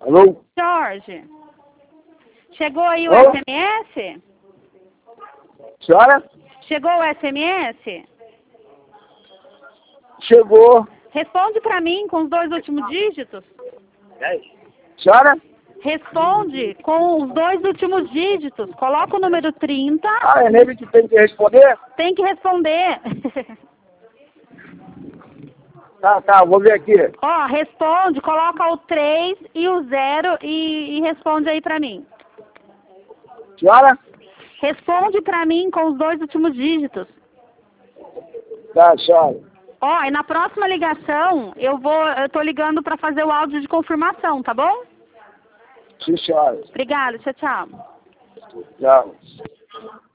Alô? Jorge, chegou aí o Alô? SMS? Senhora? Chegou o SMS? Chegou. Responde pra mim com os 2 últimos dígitos. Senhora? Responde com os 2 últimos dígitos. Coloca o número 30. Ah, é nele que tem que responder? Tem que responder. Tá, vou ver aqui. Ó, responde, coloca o 3 e o 0 e responde aí pra mim. Senhora? Responde pra mim com os 2 últimos dígitos. Tá, senhora. Ó, e na próxima ligação, eu tô ligando pra fazer o áudio de confirmação, tá bom? Sim, senhora. Obrigada, tchau, tchau. Tchau.